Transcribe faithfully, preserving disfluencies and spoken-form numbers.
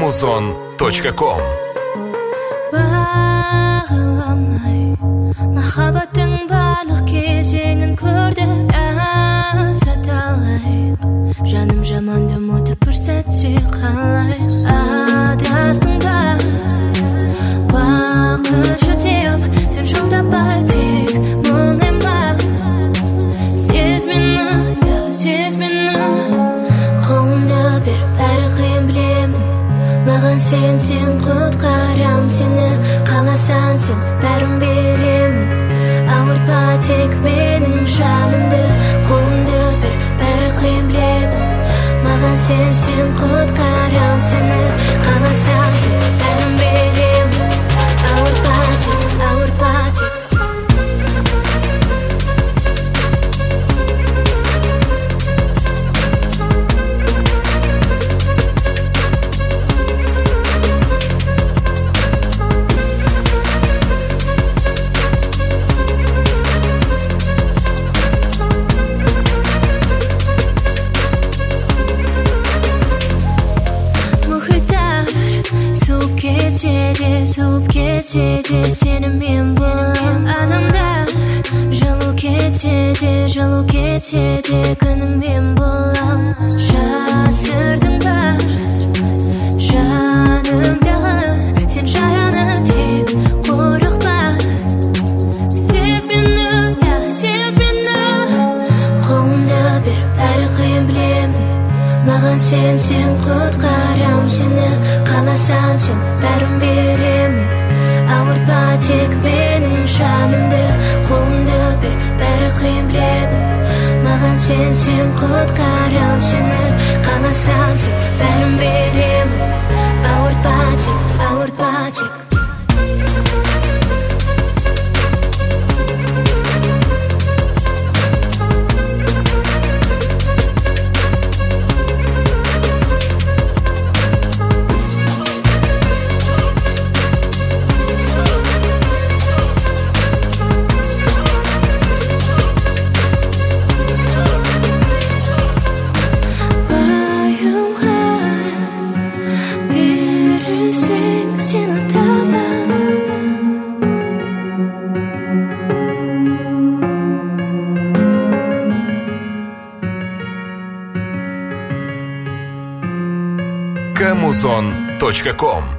камузон точка ком. Bağlamay Mahabbatın bарлық кезеңін көрдік Асаталайық Жаным жаманды ұмытып бір сәтте қалайық Адастың ба Уақыт жетіп Сен жолдапай тек мұңайма Сез мені, сез мені Қолымды беріп бәрі қиын білемін Маған сен, сен құтқарам сені Қаласан сен бәрін беремін Ауыртпа тек менің жанымды Қолымды бер, бәрі қиын білемін Маған сен, сен құтқарам сені Қаласан сен бәрін беремін Ауыртпа тек, ауыртпа тек Суып кетсе де сенімен болам Адамдар жылу кетсе де, жылу кетсе де күніңмен болам Жасырдың бар жаныңдағы Сен жараны тек қорықпа Сез мені, сез мені Қолымды бер, бәрі қиын білемін Маған сен, сен құтқарам сені Қаласан сен бәрін беремін Ауыртпа тек менің жанымды Қолымды бер, бәрі қиын білемін Маған сен, сен құтқарам сені Қаласан сен бәрін беремін Ауыртпа тек, ауыртпа тек камузон точка ком.